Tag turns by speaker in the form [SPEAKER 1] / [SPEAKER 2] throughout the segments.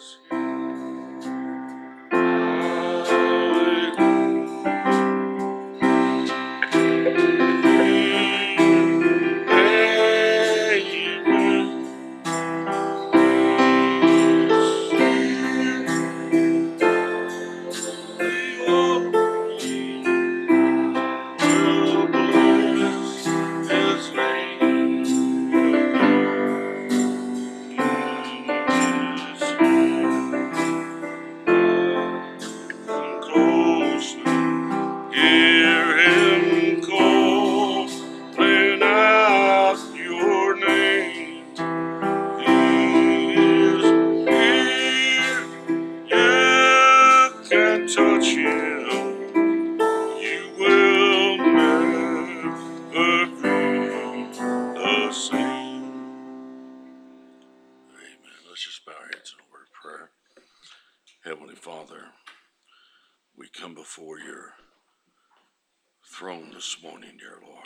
[SPEAKER 1] Heavenly Father, we come before your throne this morning, dear Lord.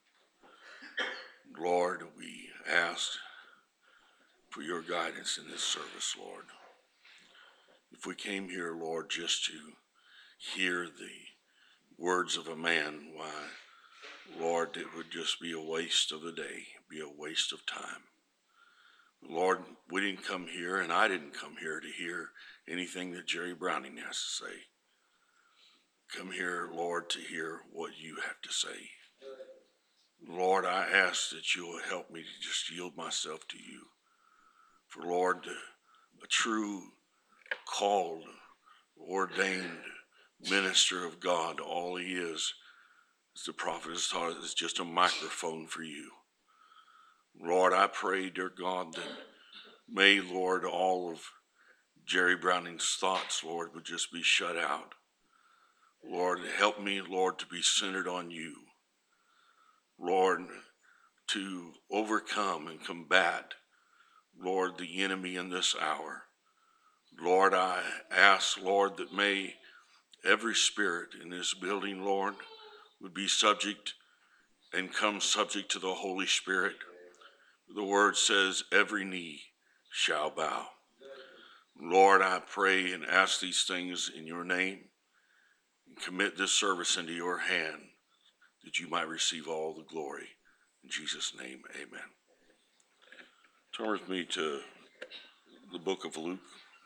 [SPEAKER 1] Lord, we ask for your guidance in this service, Lord. If we came here, Lord, just to hear the words of a man, why, Lord, it would just be a waste of the day, be a waste of time. Lord, we didn't come here, and I didn't come here to hear anything that Jerry Browning has to say. Come here, Lord, to hear what you have to say. Lord, I ask that you will help me to just yield myself to you. For Lord, a true, called, ordained minister of God, all he is, as the prophet has taught us, is just a microphone for you. Lord, I pray, dear God, that may, Lord, all of Jerry Browning's thoughts, Lord, would just be shut out. Lord, help me, Lord, to be centered on you. Lord, to overcome and combat, Lord, the enemy in this hour. Lord, I ask, Lord, that may every spirit in this building, Lord, would be subject and come subject to the Holy Spirit. The word says, every knee shall bow. Lord, I pray and ask these things in your name and commit this service into your hand that you might receive all the glory. In Jesus' name, amen. Turn with me to the book of Luke.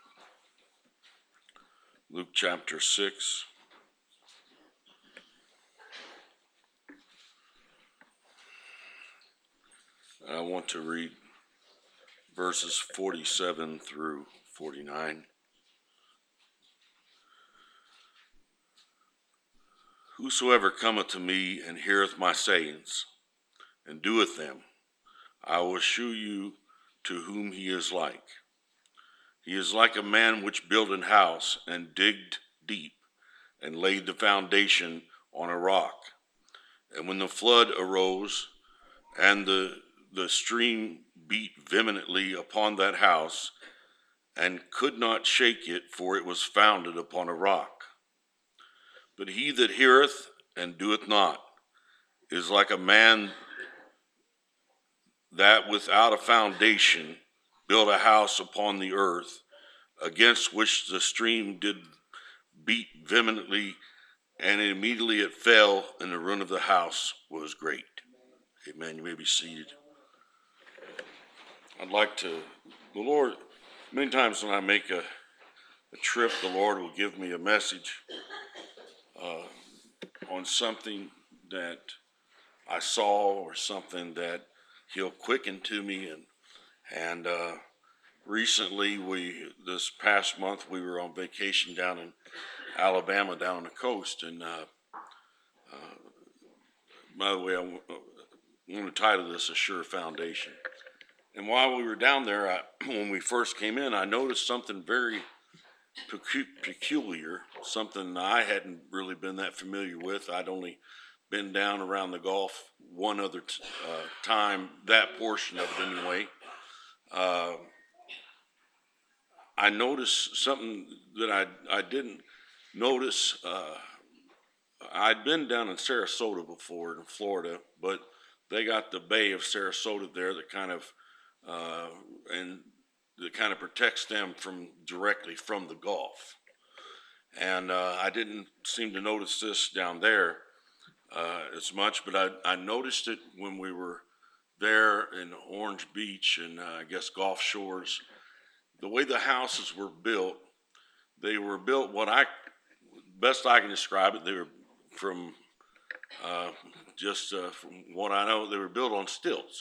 [SPEAKER 1] Luke chapter 6. I want to read verses 47 through 49. Whosoever cometh to me and heareth my sayings, and doeth them, I will shew you to whom he is like. He is like a man which built an house, and digged deep, and laid the foundation on a rock. And when the flood arose, and the stream beat vehemently upon that house, and could not shake it, for it was founded upon a rock. But he that heareth and doeth not is like a man that without a foundation built a house upon the earth, against which the stream did beat vehemently, and immediately it fell, and the ruin of the house was great. Amen. You may be seated. I'd like to, the Lord, many times when I make a trip, the Lord will give me a message on something that I saw or something that he'll quicken to me. And recently, this past month, we were on vacation down in Alabama, down on the coast. And by the way, I want to title this A Sure Foundation. And while we were down there, when we first came in, I noticed something very peculiar, something I hadn't really been that familiar with. I'd only been down around the Gulf one other time, that portion of it anyway. I noticed something that I didn't notice. I'd been down in Sarasota before in Florida, but they got the Bay of Sarasota there that kind of, and that kind of protects them directly from the Gulf. And I didn't seem to notice this down there as much, but I noticed it when we were there in Orange Beach and I guess Gulf Shores. The way the houses were built, they were built best I can describe it, they were from from what I know, they were built on stilts.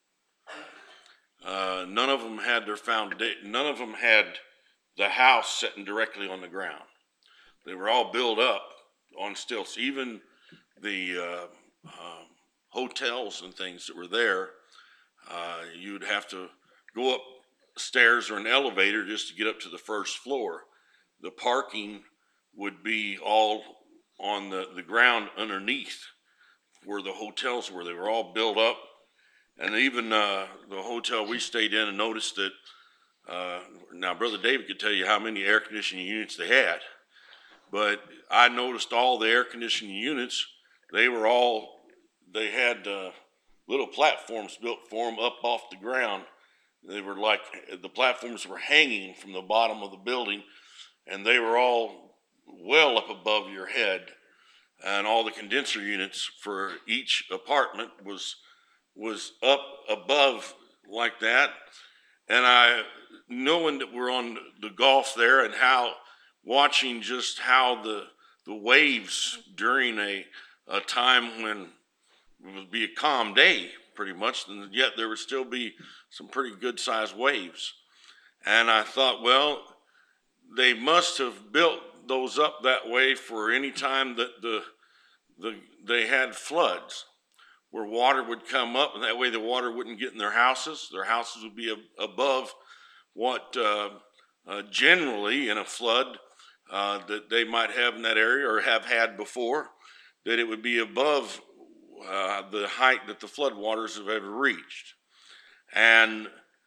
[SPEAKER 1] None of them had their foundation. None of them had the house sitting directly on the ground. They were all built up on stilts. Even the hotels and things that were there, you'd have to go up stairs or an elevator just to get up to the first floor. The parking would be all on the ground underneath where the hotels were. They were all built up. And even the hotel we stayed in, and noticed that, now Brother David could tell you how many air conditioning units they had, but I noticed all the air conditioning units, they had little platforms built for them up off the ground. They were like, the platforms were hanging from the bottom of the building, and they were all well up above your head. And all the condenser units for each apartment was up above like that. And knowing that we're on the Gulf there, and watching just how the waves during a time when it would be a calm day pretty much, and yet there would still be some pretty good sized waves. And I thought, well, they must have built those up that way for any time that they had floods, where water would come up, and that way the water wouldn't get in their houses. Their houses would be above what generally in a flood that they might have in that area or have had before, that it would be above the height that the flood waters have ever reached. And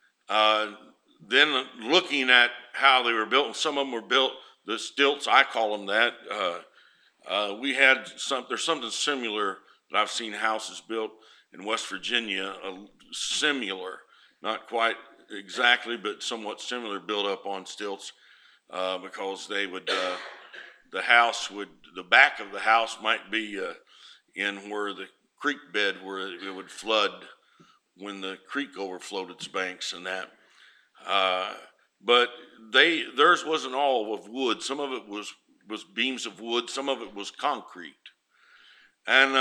[SPEAKER 1] then looking at how they were built, and some of them were built, the stilts, I call them that, there's something similar that I've seen houses built in West Virginia, similar, not quite exactly, but somewhat similar, built up on stilts, because they would, the back of the house might be in where the creek bed, where it would flood when the creek overflowed its banks and that. But theirs wasn't all of wood. Some of it was beams of wood. Some of it was concrete. And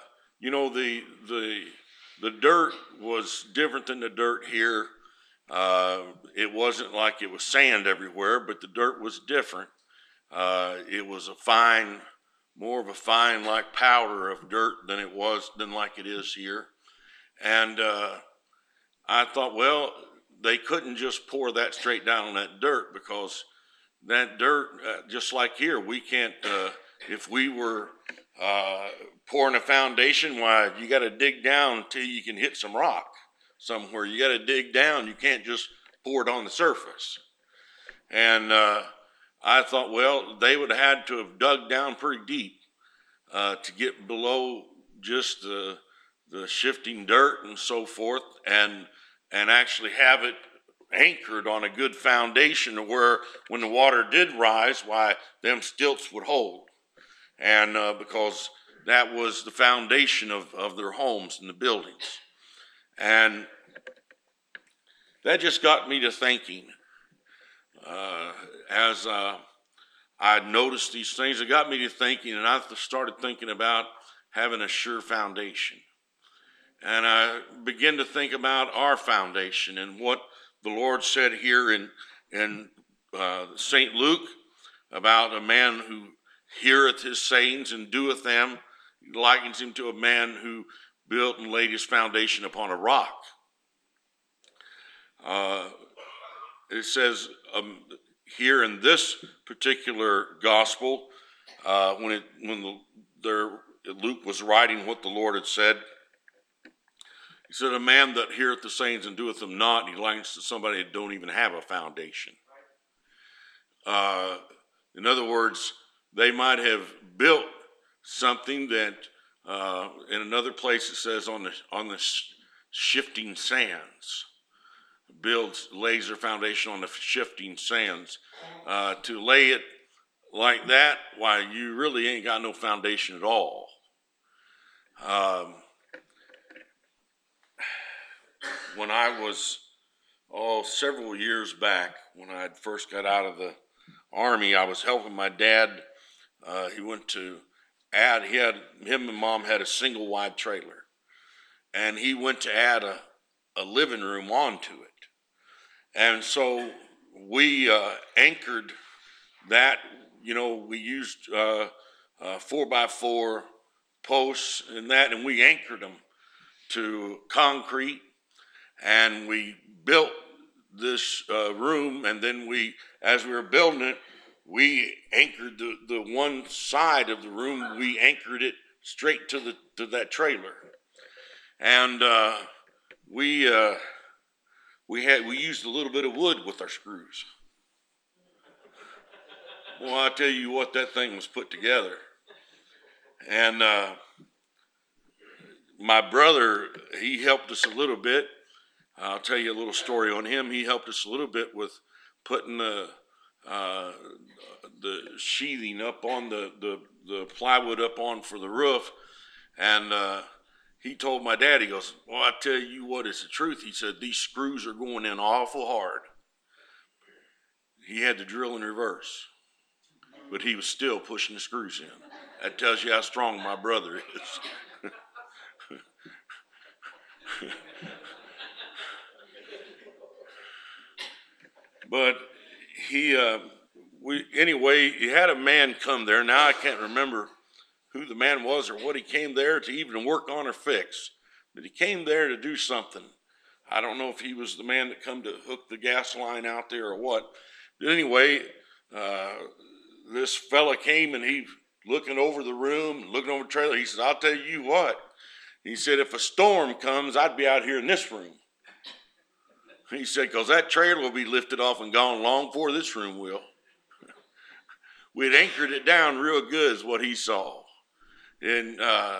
[SPEAKER 1] the dirt was different than the dirt here. It wasn't like it was sand everywhere, but the dirt was different. It was more of a fine like powder of dirt than like it is here. And I thought, well, they couldn't just pour that straight down on that dirt, because that dirt, just like here, we can't, if we were pouring a foundation, why, you got to dig down till you can hit some rock somewhere. You got to dig down. You can't just pour it on the surface. And I thought, well, they would have had to have dug down pretty deep to get below just the shifting dirt and so forth, and actually have it anchored on a good foundation where when the water did rise, why, them stilts would hold. And because that was the foundation of their homes and the buildings. And that just got me to thinking. As I noticed these things, it got me to thinking, and I started thinking about having a sure foundation. And I began to think about our foundation and what the Lord said here in St. Luke about a man who heareth his sayings and doeth them. He likens him to a man who built and laid his foundation upon a rock. It says here in this particular gospel, when Luke was writing what the Lord had said, he said, a man that heareth the sayings and doeth them not, he likens to somebody that don't even have a foundation. In other words, they might have built something that, in another place it says on the shifting sands. lays their foundation on the shifting sands. To lay it like that, why, you really ain't got no foundation at all. When I was, several years back, when I first got out of the Army, I was helping my dad. He went to add, him and Mom had a single wide trailer, and he went to add a living room onto it. And so we anchored that, we used 4x4 posts and that, and we anchored them to concrete, and we built this room, and then as we were building it, we anchored the one side of the room, we anchored it straight to that trailer. And we used a little bit of wood with our screws. Well, I tell you what, that thing was put together. And my brother, he helped us a little bit. I'll tell you a little story on him. He helped us a little bit with putting the sheathing up on the plywood up on for the roof. And he told my dad, he goes, well, I tell you what, it's the truth. He said, these screws are going in awful hard. He had to drill in reverse, but he was still pushing the screws in. That tells you how strong my brother is. But he had a man come there. Now I can't remember who the man was or what he came there to even work on or fix, but he came there to do something. I don't know if he was the man that come to hook the gas line out there or what. But anyway, this fella came, and he looking over the room, looking over the trailer. He said, I'll tell you what. He said, if a storm comes, I'd be out here in this room. He said, because that trailer will be lifted off and gone long before this room will. We'd anchored it down real good is what he saw. And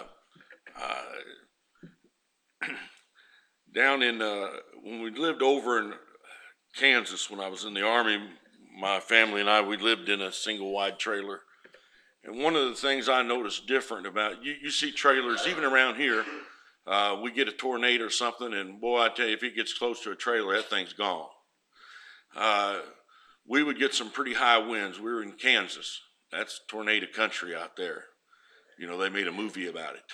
[SPEAKER 1] down in, when we lived over in Kansas, when I was in the Army, my family and I, we lived in a single wide trailer. And one of the things I noticed different about, you see trailers, even around here, we get a tornado or something, and boy, I tell you, if it gets close to a trailer, that thing's gone. We would get some pretty high winds. We were in Kansas. That's tornado country out there. They made a movie about it.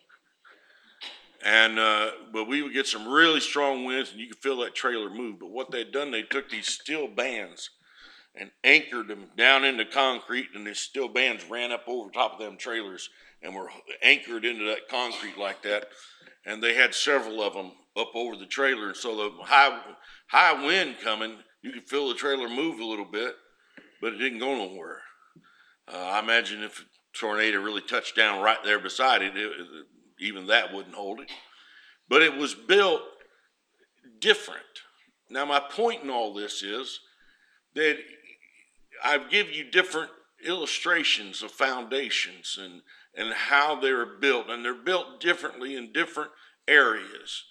[SPEAKER 1] And but we would get some really strong winds, and you could feel that trailer move. But what they'd done, they took these steel bands and anchored them down into concrete, and these steel bands ran up over top of them trailers and were anchored into that concrete like that. And they had several of them up over the trailer. And so the high wind coming, you could feel the trailer move a little bit, but it didn't go nowhere. I imagine if a tornado really touched down right there beside it, even that wouldn't hold it. But it was built different. Now, my point in all this is that I give you different illustrations of foundations and how they're built, and they're built differently in different areas.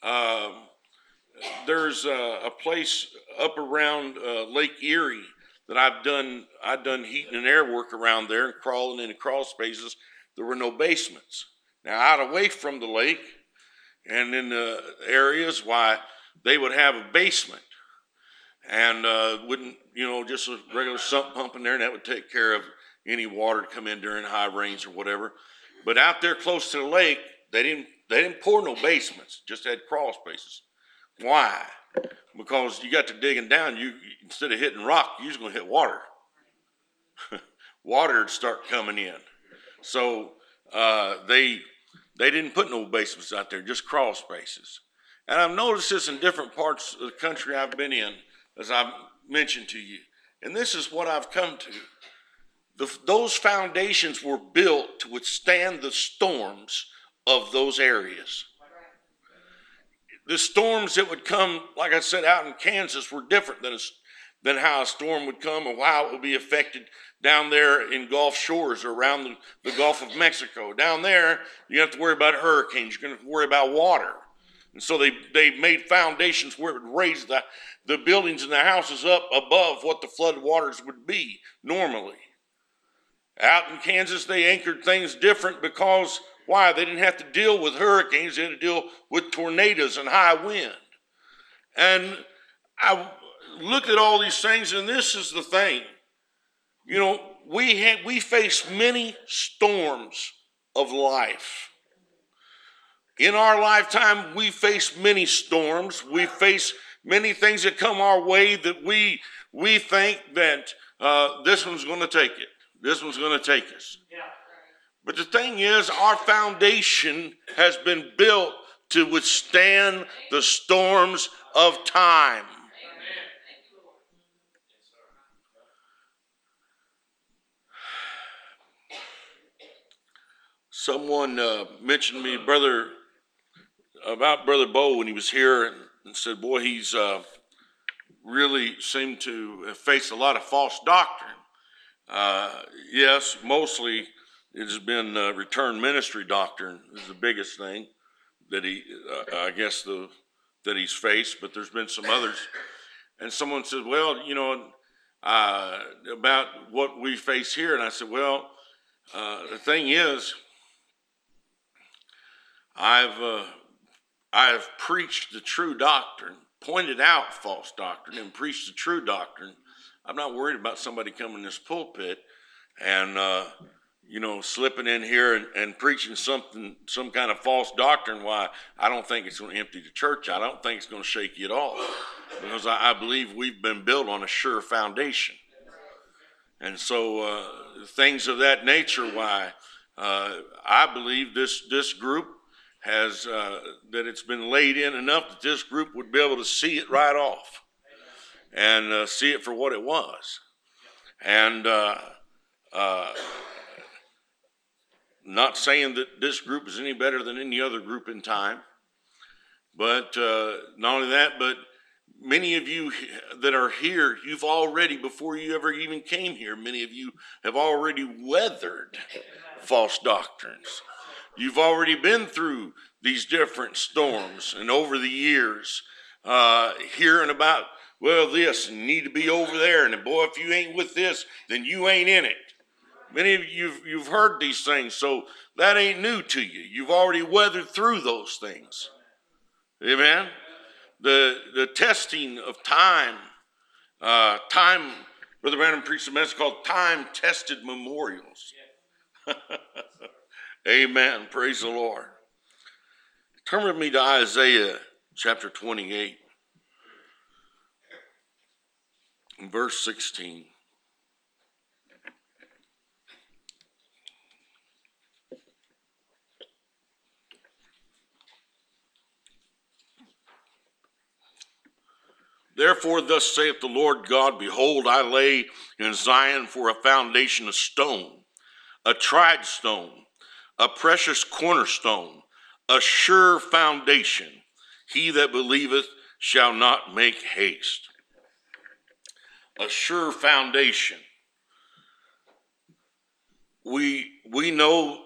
[SPEAKER 1] There's a place up around Lake Erie that I've done heating and air work around there and crawling into crawl spaces. There were no basements. Now, out away from the lake and in the areas, why, they would have a basement, and wouldn't, just a regular sump pump in there, and that would take care of any water to come in during high rains or whatever. But out there close to the lake, they didn't pour no basements, just had crawl spaces. Why? Because you got to digging down, instead of hitting rock, you're just going to hit water. Water would start coming in. So they didn't put no basements out there, just crawl spaces. And I've noticed this in different parts of the country I've been in, as I've mentioned to you. And this is what I've come to. Those foundations were built to withstand the storms of those areas. The storms that would come, like I said, out in Kansas were different than how a storm would come or how it would be affected down there in Gulf shores or around the Gulf of Mexico. Down there, you have to worry about hurricanes. You're going to worry about water. And so they made foundations where it would raise the buildings and the houses up above what the flood waters would be normally. Out in Kansas, they anchored things different because, why? They didn't have to deal with hurricanes. They had to deal with tornadoes and high wind. And I looked at all these things, and this is the thing. You know, we face many storms of life. In our lifetime, we face many storms. We face many things that come our way that we think that this one's going to take it. This one's going to take us. Yeah. But the thing is, our foundation has been built to withstand the storms of time. Someone mentioned me, Brother Bo when he was here, and said, boy, he's really seemed to have faced a lot of false doctrine. Yes, mostly it has been return ministry doctrine is the biggest thing that that he's faced, but there's been some others. And someone said, well, you know, about what we face here. And I said, well, the thing is, I've preached the true doctrine, pointed out false doctrine, and preached the true doctrine. I'm not worried about somebody coming in this pulpit and slipping in here and preaching some kind of false doctrine. Why? I don't think it's going to empty the church. I don't think it's going to shake you at all, because I believe we've been built on a sure foundation. And so things of that nature. Why? I believe this group has that it's been laid in enough that this group would be able to see it right off and see it for what it was. And not saying that this group is any better than any other group in time, but not only that, but many of you that are here, you've already, before you ever even came here, many of you have already weathered false doctrines. You've already been through these different storms, and over the years, hearing about, well, this, and you need to be over there, and boy, if you ain't with this, then you ain't in it. Many of you've heard these things, so that ain't new to you. You've already weathered through those things. Amen? The testing of time, Brother Branham preached a message called Time-Tested Memorials. Amen. Praise the Lord. Turn with me to Isaiah chapter 28, verse 16. Therefore, thus saith the Lord God, behold, I lay in Zion for a foundation of stone, a tried stone, a precious cornerstone, a sure foundation. He that believeth shall not make haste. A sure foundation. We know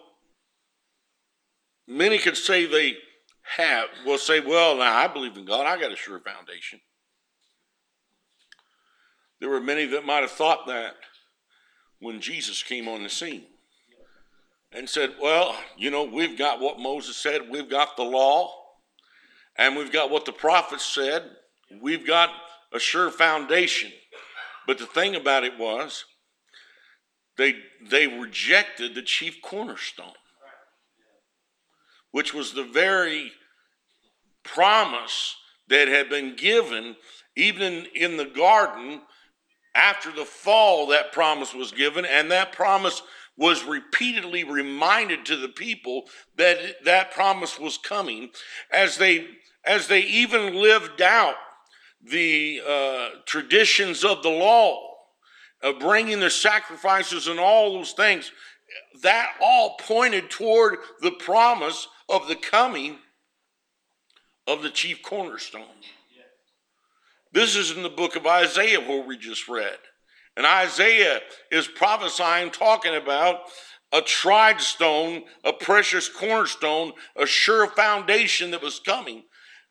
[SPEAKER 1] many could say they have, will say, well, now I believe in God, I got a sure foundation. There were many that might have thought that when Jesus came on the scene and said, well, you know, we've got what Moses said, we've got the law, and we've got what the prophets said, we've got a sure foundation. But the thing about it was, they rejected the chief cornerstone, which was the very promise that had been given even in the garden. After the fall, that promise was given, and that promise was repeatedly reminded to the people that that promise was coming as they even lived out the traditions of the law, of bringing the sacrifices and all those things. That all pointed toward the promise of the coming of the chief cornerstone. This is in the book of Isaiah where we just read. And Isaiah is prophesying, talking about a tried stone, a precious cornerstone, a sure foundation that was coming.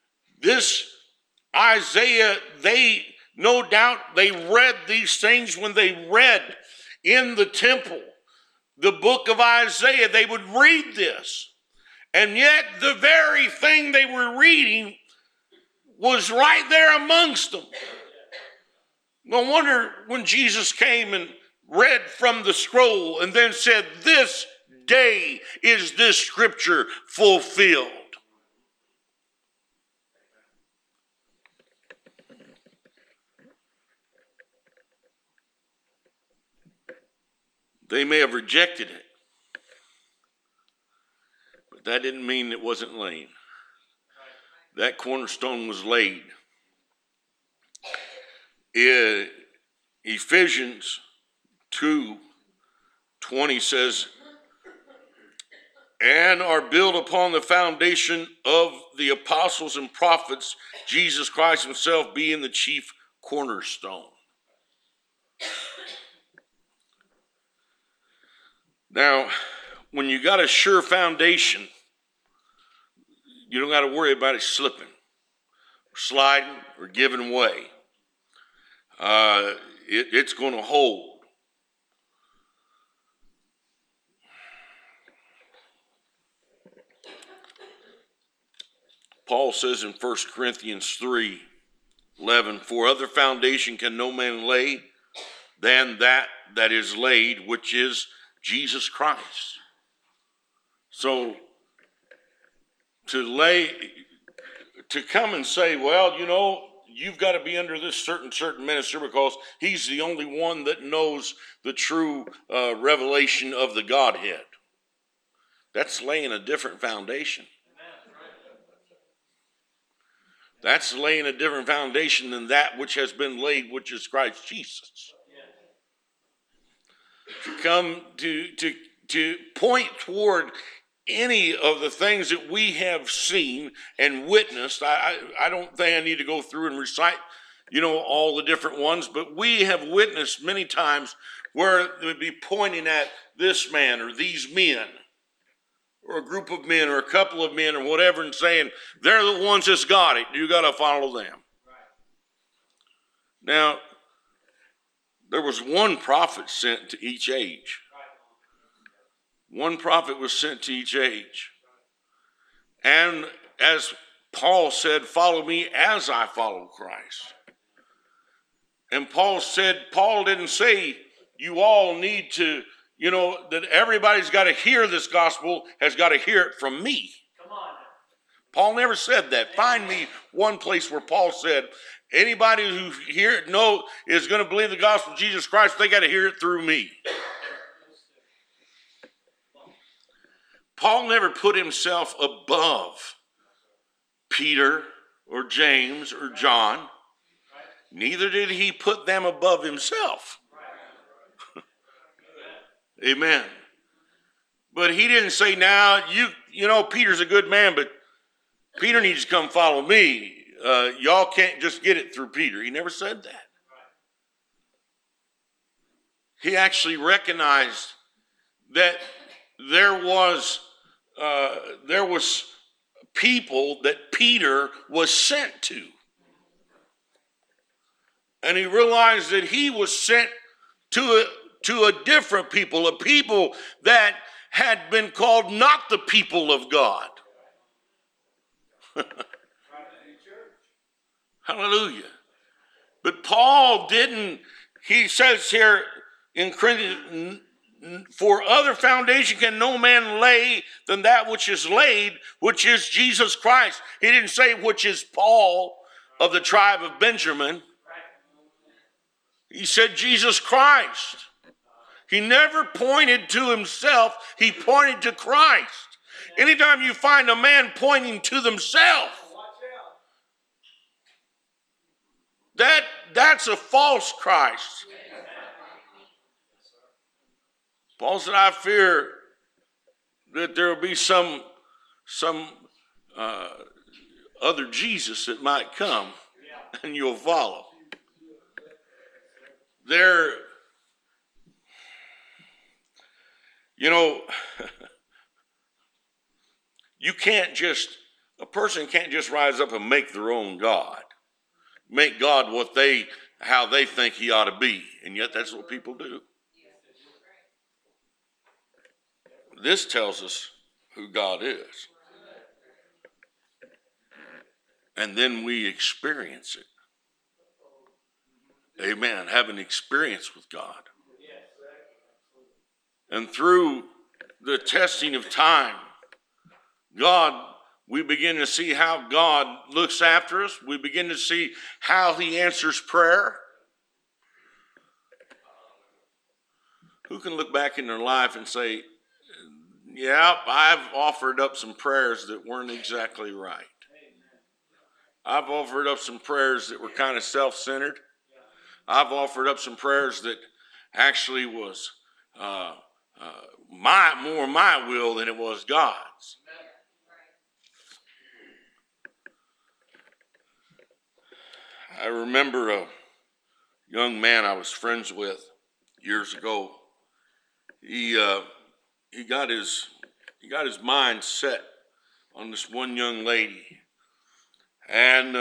[SPEAKER 1] This Isaiah, no doubt they read these things when they read in the temple the book of Isaiah. They would read this. And yet the very thing they were reading was right there amongst them. No wonder when Jesus came and read from the scroll and then said, "This day is this scripture fulfilled." They may have rejected it, but that didn't mean it wasn't laid. That cornerstone was laid. Ephesians 2:20 says, "And are built upon the foundation of the apostles and prophets, Jesus Christ himself being the chief cornerstone." Now, when you got a sure foundation, you don't got to worry about it slipping, or sliding, or giving way. It's going to hold. Paul says in 1 Corinthians 3:11, "For other foundation can no man lay than that is laid, which is Jesus Christ." So to come and say, well, you've got to be under this certain minister because he's the only one that knows the true revelation of the Godhead. That's laying a different foundation. That's laying a different foundation than that which has been laid, which is Christ Jesus. To come to point toward any of the things that we have seen and witnessed, I don't think I need to go through and recite, all the different ones, but we have witnessed many times where they would be pointing at this man or these men or a group of men or a couple of men or whatever and saying, they're the ones that's got it. You got to follow them. Right. Now, there was one prophet sent to each age. One prophet was sent to each age. And as Paul said, "Follow me as I follow Christ." And Paul didn't say you all need to, that everybody's got to hear this gospel, has got to hear it from me. Come on. Paul never said that. Find me one place where Paul said, anybody who is going to believe the gospel of Jesus Christ, they got to hear it through me. Paul never put himself above Peter or James or John. Neither did he put them above himself. Amen. But he didn't say, now, Peter's a good man, but Peter needs to come follow me. Y'all can't just get it through Peter. He never said that. He actually recognized that there was people that Peter was sent to. And he realized that he was sent to a different people, a people that had been called not the people of God. Hallelujah. But Paul didn't, he says here in Corinthians, "For other foundation can no man lay than that which is laid, which is Jesus Christ." He didn't say which is Paul of the tribe of Benjamin. He said Jesus Christ. He never pointed to himself. He pointed to Christ. Anytime you find a man pointing to themselves, that's a false Christ. Paul said, "I fear that there will be some other Jesus that might come, and you'll follow." You can't just A person can't just rise up and make their own God. Make God how they think he ought to be. And yet that's what people do. This tells us who God is. And then we experience it. Amen. Have an experience with God. And through the testing of time, we begin to see how God looks after us. We begin to see how he answers prayer. Who can look back in their life and say, yeah, I've offered up some prayers that weren't exactly right. I've offered up some prayers that were kind of self-centered. I've offered up some prayers that actually was more my will than it was God's. I remember a young man I was friends with years ago. He got his mind set on this one young lady, and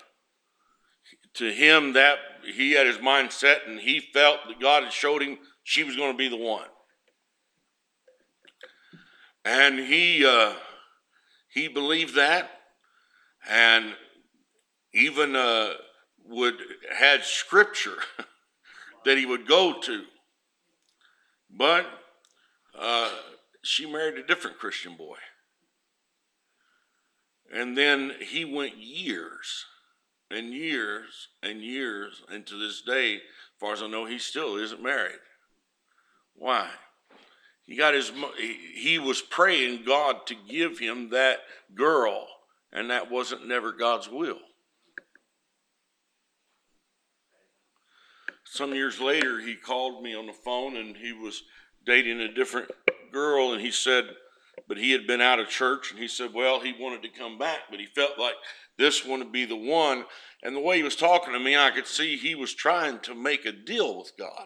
[SPEAKER 1] to him that he had his mind set, and he felt that God had showed him she was going to be the one. And he believed that, and even had scripture that he would go to. But she married a different Christian boy. And then he went years and years and years, and to this day, as far as I know, he still isn't married. Why? He was praying God to give him that girl, and that wasn't never God's will. Some years later, he called me on the phone, and he was dating a different girl, and he said, but he had been out of church, and he said, well, he wanted to come back, but he felt like this one would be the one. And the way he was talking to me, I could see he was trying to make a deal with God.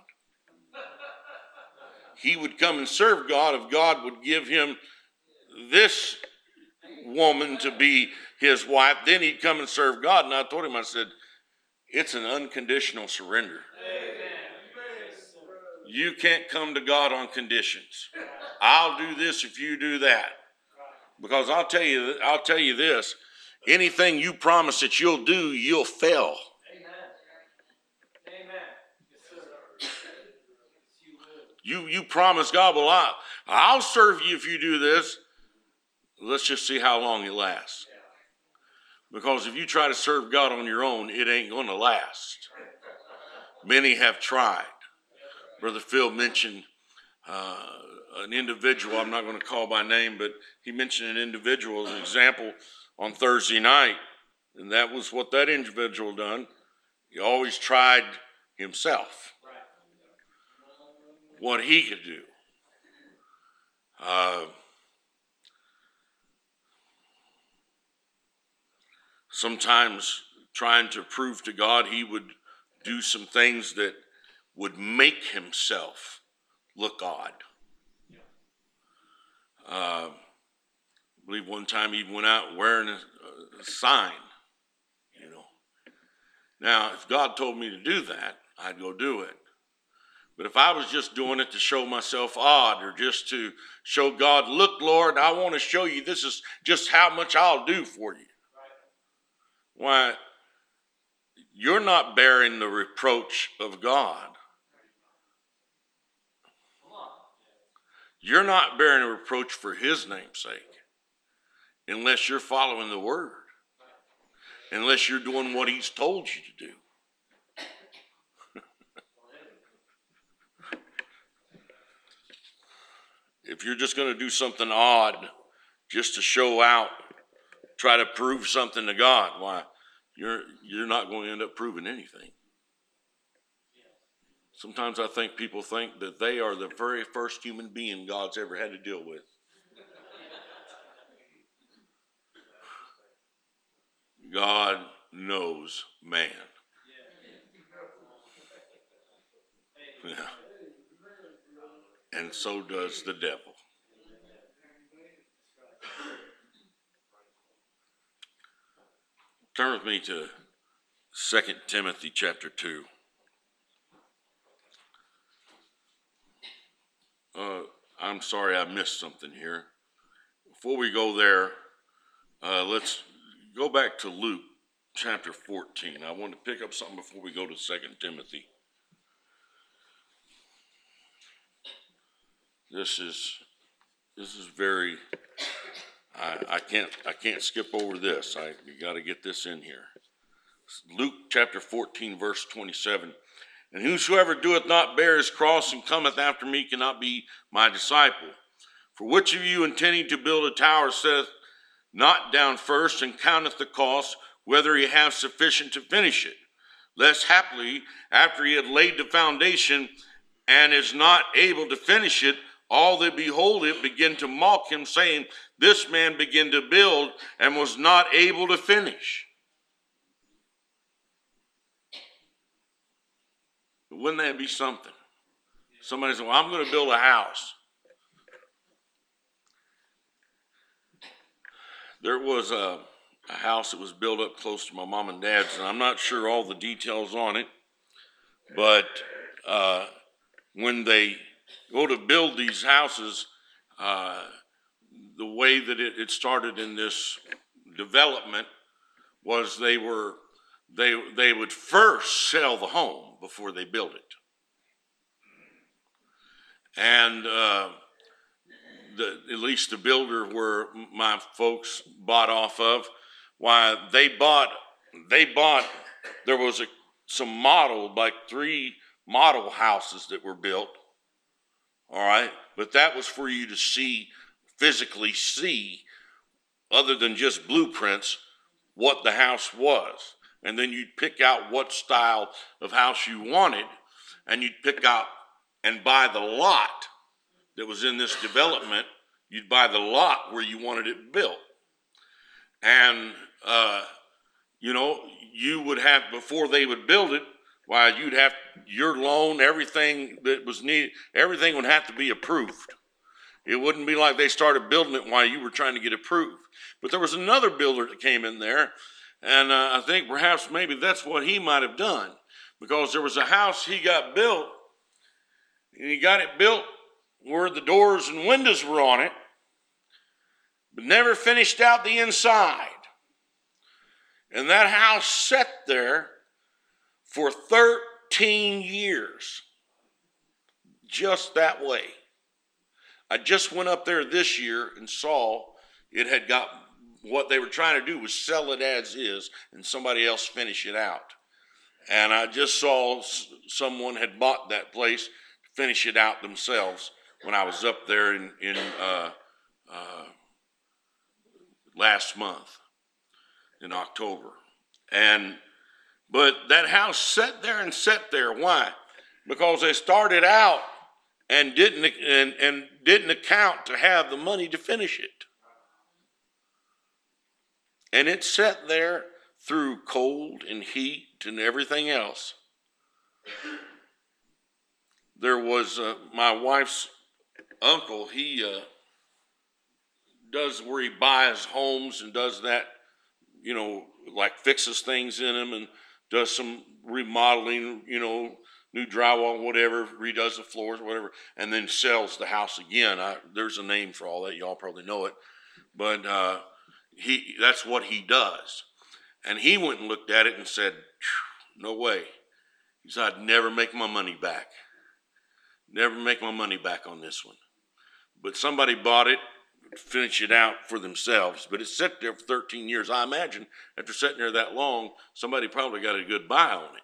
[SPEAKER 1] He would come and serve God if God would give him this woman to be his wife. Then he'd come and serve God. And I told him, I said, it's an unconditional surrender. You can't come to God on conditions. I'll do this if you do that. Because I'll tell you this, anything you promise that you'll do, you'll fail. You promise God, well, I'll serve you if you do this. Let's just see how long it lasts. Because if you try to serve God on your own, it ain't going to last. Many have tried. Brother Phil mentioned an individual, I'm not going to call by name, but he mentioned an individual as an example on Thursday night. And that was what that individual done. He always tried himself. What he could do. Sometimes trying to prove to God, he would do some things that would make himself look odd. I believe one time he went out wearing a sign, Now, if God told me to do that, I'd go do it. But if I was just doing it to show myself odd or just to show God, look, Lord, I want to show you this is just how much I'll do for you. Why, you're not bearing the reproach of God. You're not bearing a reproach for his name's sake unless you're following the word, unless you're doing what he's told you to do. If you're just going to do something odd just to show out, try to prove something to God, why, you're not going to end up proving anything. Sometimes I think people think that they are the very first human being God's ever had to deal with. God knows man. Yeah. And so does the devil. Turn with me to 2 Timothy chapter 2. I'm sorry I missed something here. Before we go there, let's go back to Luke chapter 14. I want to pick up something before we go to 2 Timothy. This is very, I can't skip over this. You got to get this in here. Luke chapter 14, verse 27. And whosoever doeth not bear his cross and cometh after me cannot be my disciple. For which of you intending to build a tower saith not down first and counteth the cost, whether he have sufficient to finish it? Lest haply, after he had laid the foundation and is not able to finish it, all that behold it begin to mock him, saying, This man began to build and was not able to finish. But wouldn't that be something? Somebody said, well, I'm going to build a house. There was a house that was built up close to my mom and dad's, and I'm not sure all the details on it, but when they go to build these houses, the way that it started in this development was they would first sell the home before they built it. And at least the builder where my folks bought off of, why they bought, there was some model, like 3 model houses that were built, all right? But that was for you to physically see, other than just blueprints, what the house was. And then you'd pick out what style of house you wanted, and you'd pick out and buy the lot that was in this development. You'd buy the lot where you wanted it built. And, you would have, before they would build it, you'd have your loan, everything that was needed, everything would have to be approved. It wouldn't be like they started building it while you were trying to get approved. But there was another builder that came in there, and I think perhaps maybe that's what he might have done, because there was a house he got built, and he got it built where the doors and windows were on it, but never finished out the inside. And that house sat there for 13 years, just that way. I just went up there this year and saw it had got, what they were trying to do was sell it as is and somebody else finish it out. And I just saw someone had bought that place to finish it out themselves when I was up there in last month in October. But that house sat there. Why? Because they started out and didn't account to have the money to finish it. And it sat there through cold and heat and everything else. There was my wife's uncle. He does where he buys homes and does that, like fixes things in them and does some remodeling, new drywall, whatever, redoes the floors, whatever, and then sells the house again. There's a name for all that. Y'all probably know it. But that's what he does. And he went and looked at it and said, no way. He said, I'd never make my money back. Never make my money back on this one. But somebody bought it, finish it out for themselves. But it sat there for 13 years. I imagine after sitting there that long, somebody probably got a good buy on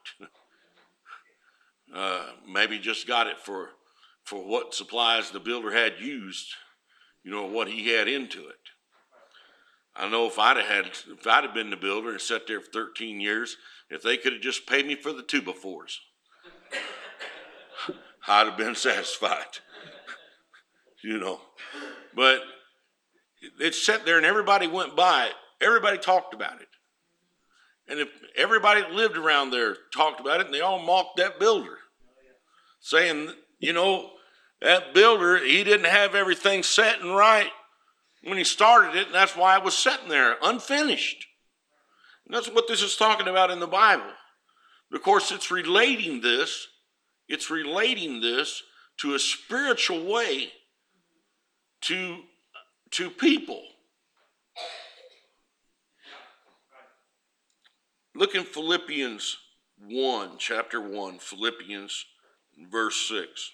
[SPEAKER 1] it. Maybe just got it for what supplies the builder had used, what he had into it. I know if I'd have been the builder and sat there for 13 years, if they could have just paid me for the 2x4s, I'd have been satisfied. But it sat there and everybody went by it. Everybody talked about it. And if everybody that lived around there talked about it, and they all mocked that builder, saying, that builder, he didn't have everything set and right when he started it, and that's why it was sitting there unfinished. And that's what this is talking about in the Bible. Of course, it's relating this to a spiritual way to people. Look in Philippians 1, chapter 1, Philippians, verse 6.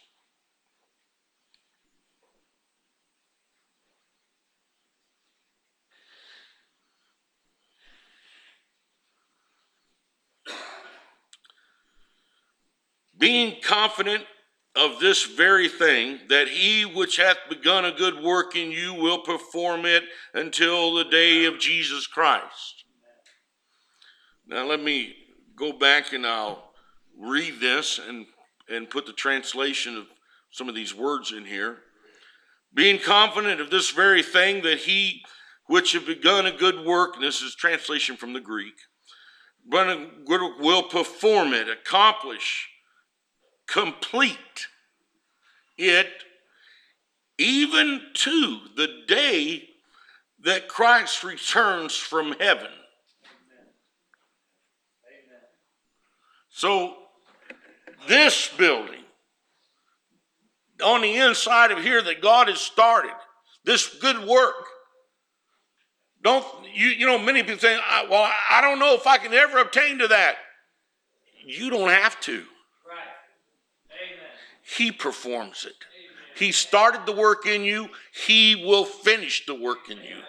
[SPEAKER 1] Being confident of this very thing, that he which hath begun a good work in you will perform it until the day of Jesus Christ. Now let me go back and I'll read this and put the translation of some of these words in here. Being confident of this very thing, that he which hath begun a good work, and this is translation from the Greek, will perform it, accomplish, complete it, even to the day that Christ returns from heaven. Amen. So this building on the inside of here that God has started, this good work, many people say, well, I don't know if I can ever obtain to that. You don't have to. He performs it. He started the work in you. He will finish the work in you.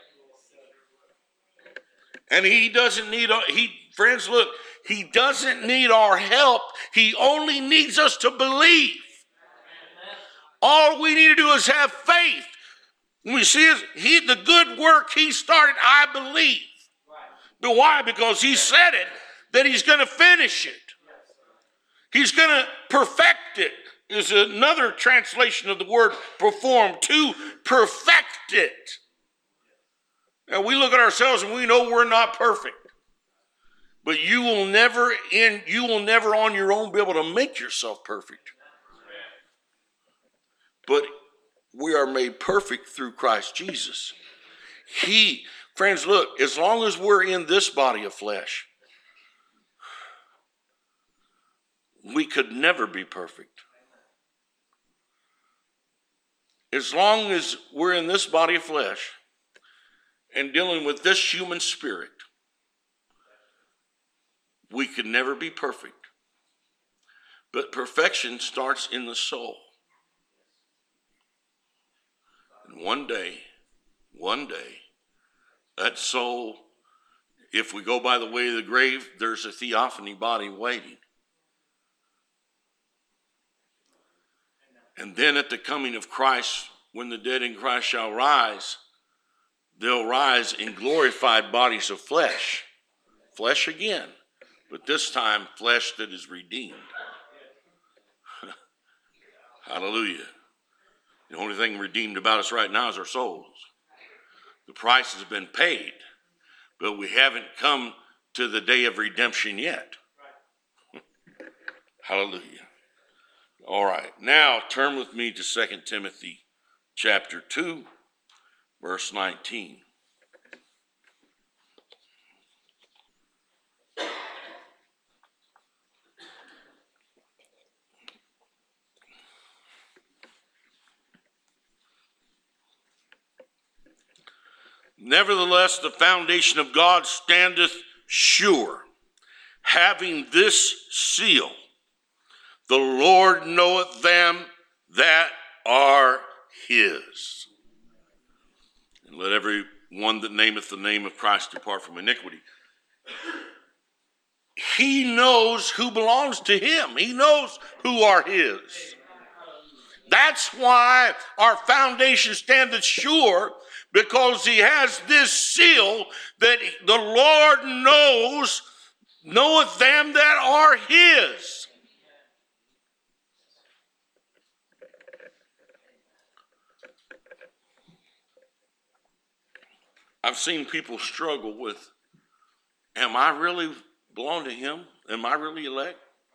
[SPEAKER 1] And he doesn't need, friends, look, he doesn't need our help. He only needs us to believe. All we need to do is have faith. When we see the good work he started, I believe. But why? Because he said it, that he's going to finish it. He's going to perfect it. Is another translation of the word perform, to perfect it. Now we look at ourselves and we know we're not perfect. But you will never on your own be able to make yourself perfect. But we are made perfect through Christ Jesus. Friends, look, as long as we're in this body of flesh, we could never be perfect. As long as we're in this body of flesh and dealing with this human spirit, we could never be perfect. But perfection starts in the soul. And one day, that soul, if we go by the way of the grave, there's a theophany body waiting. And then at the coming of Christ, when the dead in Christ shall rise, they'll rise in glorified bodies of flesh. Flesh again, but this time flesh that is redeemed. Hallelujah. The only thing redeemed about us right now is our souls. The price has been paid, but we haven't come to the day of redemption yet. Hallelujah. All right, now turn with me to 2 Timothy chapter 2, verse 19. Nevertheless, the foundation of God standeth sure, having this seal: the Lord knoweth them that are his. And let every one that nameth the name of Christ depart from iniquity. He knows who belongs to him. He knows who are his. That's why our foundation standeth sure, because he has this seal that the Lord knoweth them that are his. I've seen people struggle with, am I really belong to him? Am I really elect?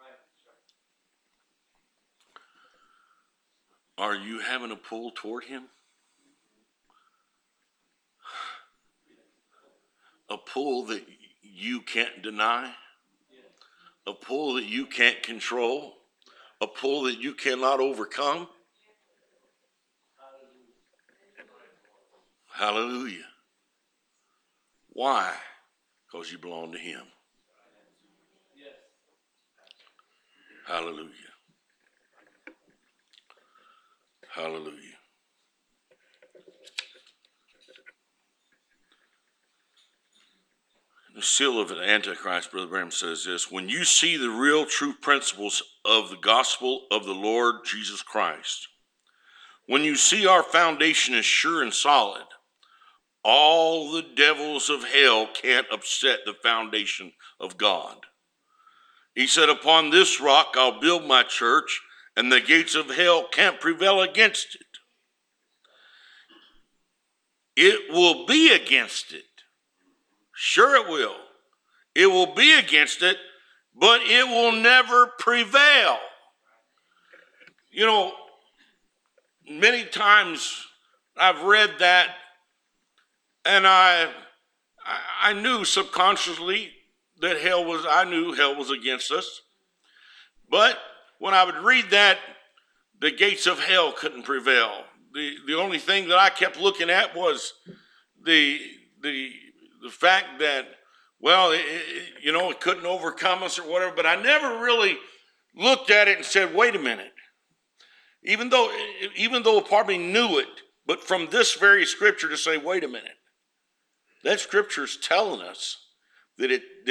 [SPEAKER 1] Are you having a pull toward him? A pull that you can't deny, a pull that you can't control, a pull that you cannot overcome. Hallelujah. Why? Because you belong to him. Hallelujah. Hallelujah. The seal of an Antichrist, Brother Branham says this: when you see the real true principles of the gospel of the Lord Jesus Christ, when you see our foundation is sure and solid, all the devils of hell can't upset the foundation of God. He said, upon this rock I'll build my church, and the gates of hell can't prevail against it. It will be against it. Sure it will. It will be against it, but it will never prevail. You know, many times I've read that, and I knew subconsciously that I knew hell was against us. But when I would read that, the gates of hell couldn't prevail. The only thing that I kept looking at was the fact that, well, it couldn't overcome us or whatever. But I never really looked at it and said, wait a minute. Even though a part of me knew it, but from this very scripture to say, wait a minute. That scripture is telling us that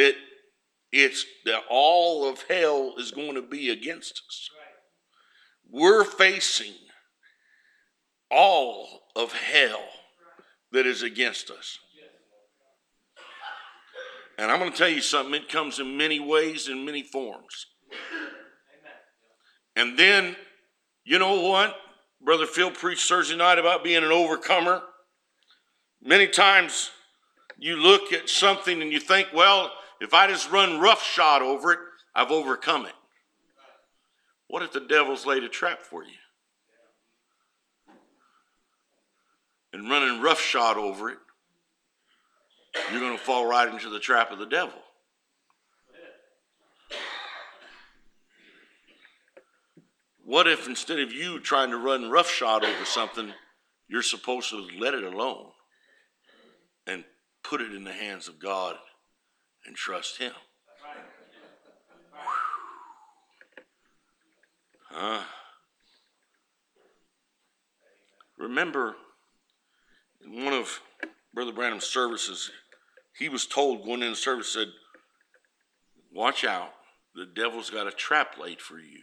[SPEAKER 1] all of hell is going to be against us. We're facing all of hell that is against us. And I'm going to tell you something. It comes in many ways, in many forms. And then, you know what? Brother Phil preached Thursday night about being an overcomer. Many times you look at something and you think, well, if I just run roughshod over it, I've overcome it. What if the devil's laid a trap for you? And running roughshod over it, you're going to fall right into the trap of the devil. What if instead of you trying to run roughshod over something, you're supposed to let it alone and put it in the hands of God and trust him? Remember, in one of Brother Branham's services, he was told going into the service, said, watch out, the devil's got a trap laid for you.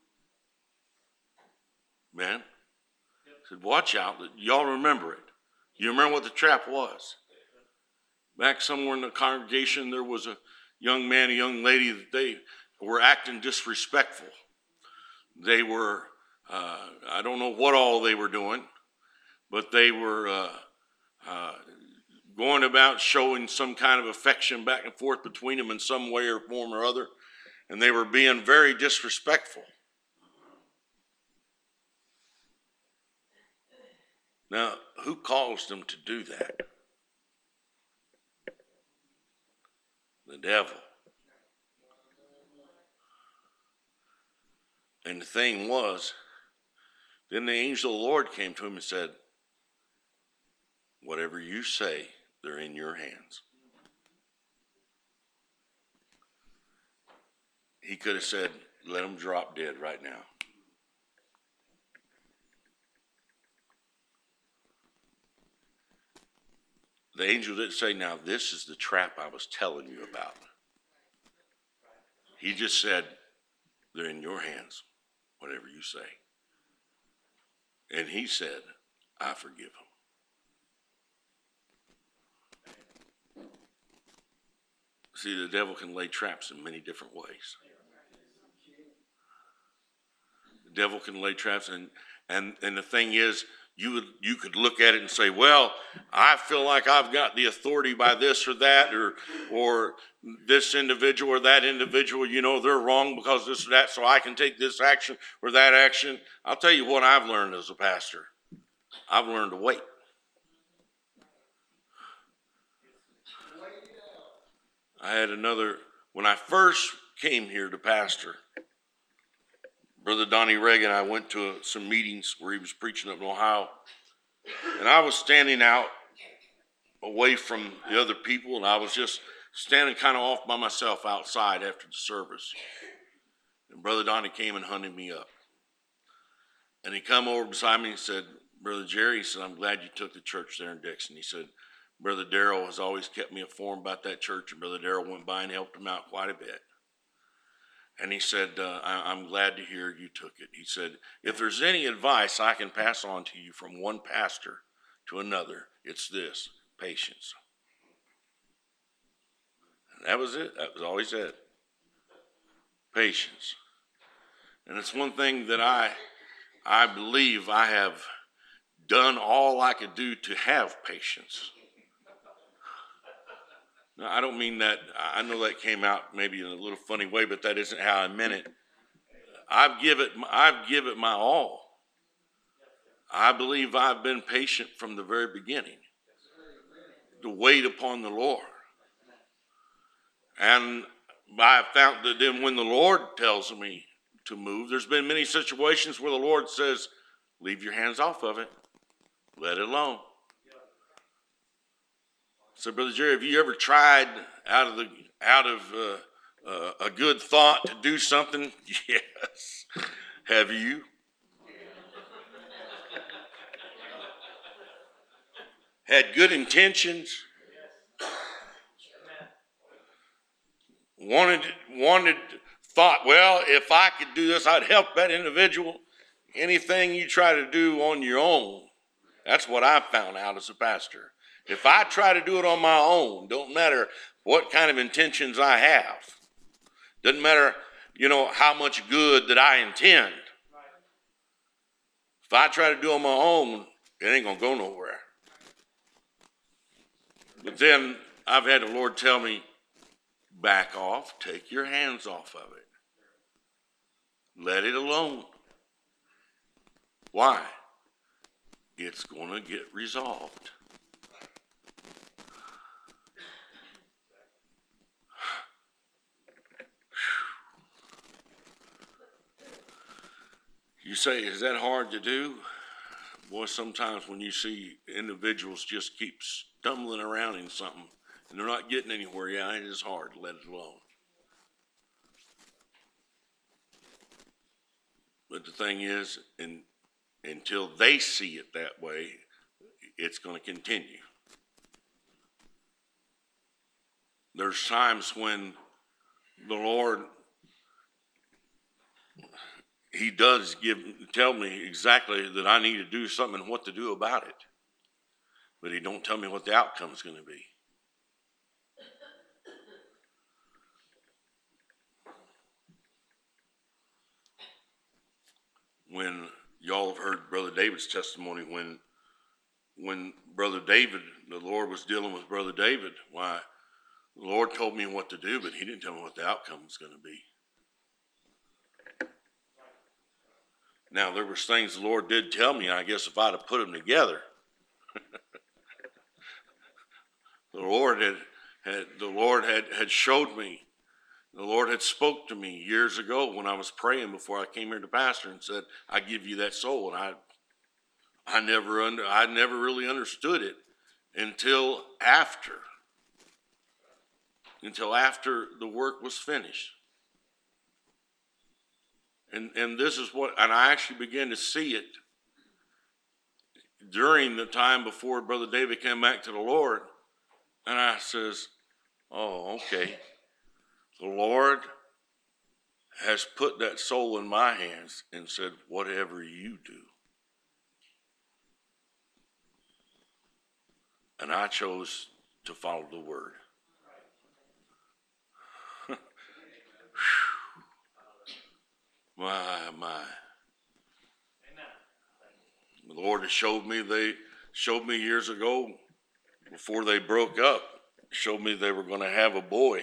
[SPEAKER 1] Man, said, watch out. Y'all remember it. You remember what the trap was? Back somewhere in the congregation, there was a young man, a young lady, that they were acting disrespectful. They were, I don't know what all they were doing, but they were going about showing some kind of affection back and forth between them in some way or form or other, and they were being very disrespectful. Now, who caused them to do that? The devil. And the thing was, then the angel of the Lord came to him and said, whatever you say, they're in your hands. He could have said, let them drop dead right now. The angel didn't say, now this is the trap I was telling you about. He just said, they're in your hands, whatever you say. And he said, I forgive him. See, the devil can lay traps in many different ways. The devil can lay traps, and the thing is, you could look at it and say, well, I feel like I've got the authority by this or that, or this individual or that individual, they're wrong because this or that, so I can take this action or that action. I'll tell you what I've learned as a pastor. I've learned to wait. when I first came here to pastor, Brother Donnie Reagan, I went to some meetings where he was preaching up in Ohio, and I was standing out away from the other people, and I was just standing kind of off by myself outside after the service. And Brother Donnie came and hunted me up. And he come over beside me and said, Brother Jerry, he said, I'm glad you took the church there in Dixon. He said, Brother Darrell has always kept me informed about that church, and Brother Darrell went by and helped him out quite a bit. And he said, I'm glad to hear you took it. He said, if there's any advice I can pass on to you from one pastor to another, it's this: patience. And that was it. That was all he said. Patience. And it's one thing that I believe I have done all I could do to have patience. Now, I don't mean that, I know that came out maybe in a little funny way, but that isn't how I meant it. I've give it my all. I believe I've been patient from the very beginning to wait upon the Lord. And I found that then when the Lord tells me to move, there's been many situations where the Lord says, leave your hands off of it. Let it alone. So, Brother Jerry, have you ever tried out of a good thought to do something? Yes. Have you? Had good intentions? Thought, well, if I could do this, I'd help that individual. Anything you try to do on your own, that's what I found out as a pastor. If I try to do it on my own, don't matter what kind of intentions I have. Doesn't matter, how much good that I intend. If I try to do it on my own, it ain't going to go nowhere. But then I've had the Lord tell me, back off, take your hands off of it. Let it alone. Why? It's going to get resolved. You say, is that hard to do? Boy, sometimes when you see individuals just keep stumbling around in something and they're not getting anywhere, it is hard to let it alone. But the thing is, until they see it that way, it's going to continue. There's times when the Lord, He does tell me exactly that I need to do something and what to do about it. But He don't tell me what the outcome is going to be. When y'all have heard Brother David's testimony, when Brother David, the Lord was dealing with Brother David, why, the Lord told me what to do, but He didn't tell me what the outcome was going to be. Now, there was things the Lord did tell me, I guess if I'd have put them together, the Lord had showed me. The Lord had spoke to me years ago when I was praying before I came here to pastor and said, I give you that soul. And I never really understood it until after the work was finished. And this is and I actually began to see it during the time before Brother David came back to the Lord. And I says, oh, okay. The Lord has put that soul in my hands and said, whatever you do. And I chose to follow the word. My. The Lord has showed me years ago, before they broke up, showed me they were going to have a boy.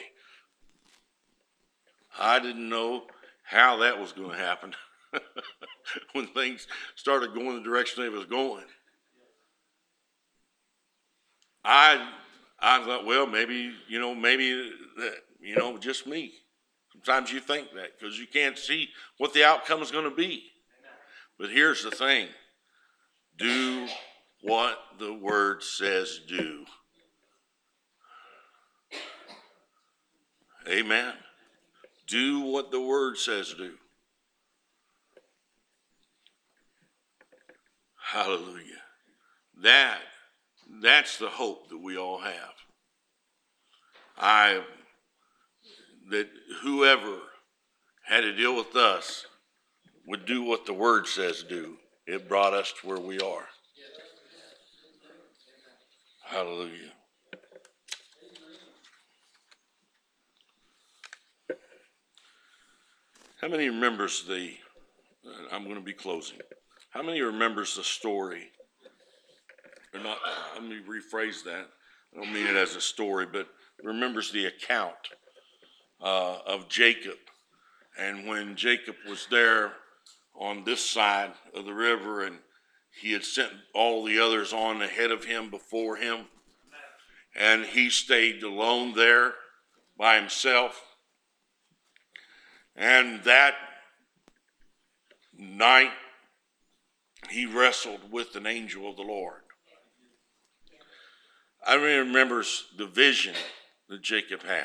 [SPEAKER 1] I didn't know how that was going to happen when things started going the direction they was going. I I thought, well, maybe just me. Sometimes you think that because you can't see what the outcome is going to be. But here's the thing. Do what the word says do. Amen. Do what the word says do. Hallelujah. That's the hope that we all have. That whoever had to deal with us would do what the word says do. It brought us to where we are. Hallelujah. How many remembers I'm going to be closing. How many remembers the story? Or not, let me rephrase that. I don't mean it as a story, but remembers the account of Jacob. And when Jacob was there on this side of the river, and he had sent all the others on ahead of him, before him, and he stayed alone there by himself. And that night, he wrestled with an angel of the Lord. I remember the vision that Jacob had.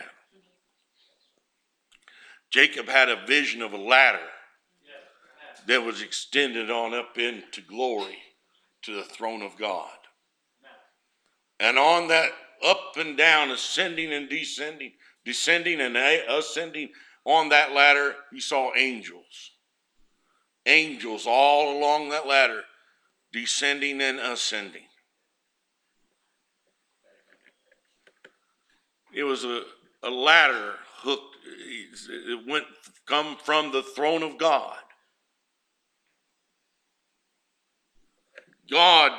[SPEAKER 1] Jacob had a vision of a ladder that was extended on up into glory to the throne of God. And on that up and down, ascending and descending, descending and ascending on that ladder, he saw angels. Angels all along that ladder, descending and ascending. It was a ladder hooked. It come from the throne of God. God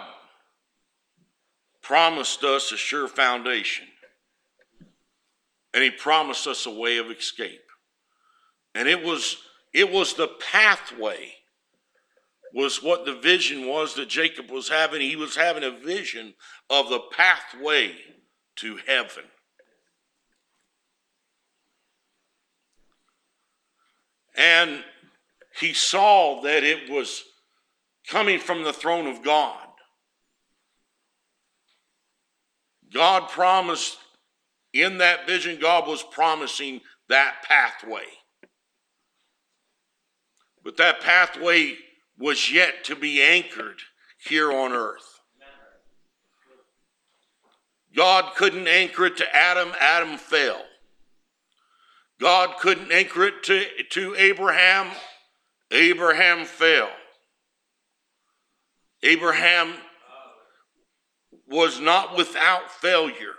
[SPEAKER 1] promised us a sure foundation. And he promised us a way of escape. And it was the pathway, was what the vision was that Jacob was having. He was having a vision of the pathway to heaven. And he saw that it was coming from the throne of God. God promised, in that vision, God was promising that pathway. But that pathway was yet to be anchored here on earth. God couldn't anchor it to Adam. Adam fell. God couldn't anchor it to Abraham. Abraham fell. Abraham was not without failure.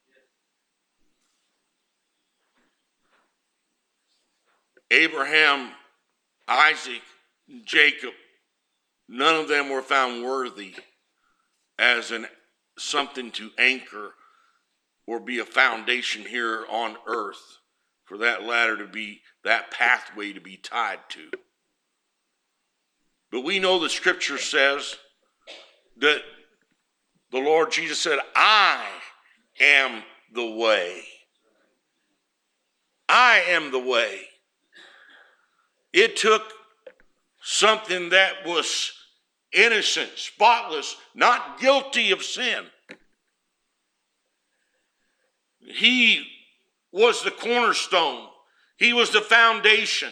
[SPEAKER 1] Abraham, Isaac, Jacob, none of them were found worthy as something to anchor or be a foundation here on earth for that ladder to be, that pathway to be tied to. But we know the scripture says that the Lord Jesus said, I am the way. I am the way. It took something that was innocent, spotless, not guilty of sin. He was the cornerstone. He was the foundation.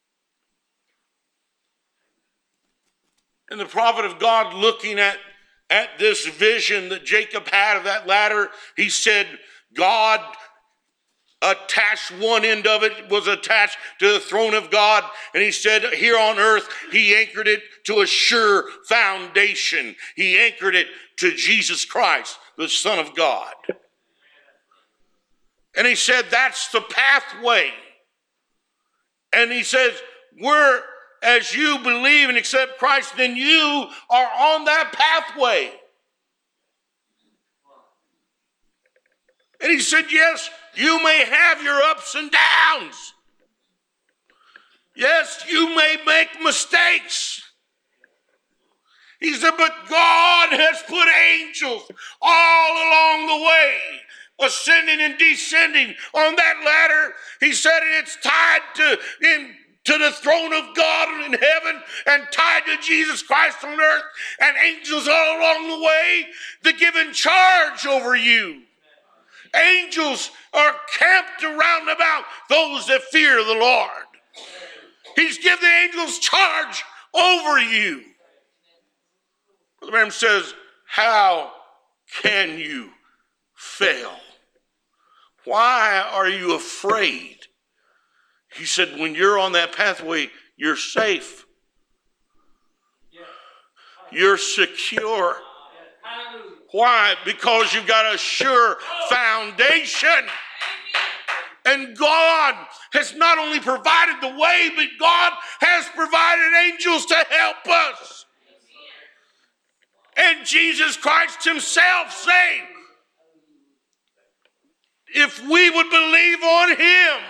[SPEAKER 1] And the prophet of God, looking at this vision that Jacob had of that ladder, he said, God attached, one end of it was attached to the throne of God. And he said, here on earth, he anchored it to a sure foundation. He anchored it to Jesus Christ, the Son of God. And he said, that's the pathway. And he says, as you believe and accept Christ, then you are on that pathway. And he said, yes, you may have your ups and downs. Yes, you may make mistakes. He said, but God has put angels all along the way ascending and descending on that ladder. He said it's tied to the throne of God in heaven and tied to Jesus Christ on earth, and angels all along the way that given charge over you. Angels are camped around about those that fear the Lord. He's given the angels charge over you. Brother Branham says, how can you fail? Why are you afraid? He said, when you're on that pathway, you're safe. You're secure. Why? Because you've got a sure foundation. And God has not only provided the way, but God has provided angels to help us. And Jesus Christ himself saying, if we would believe on him,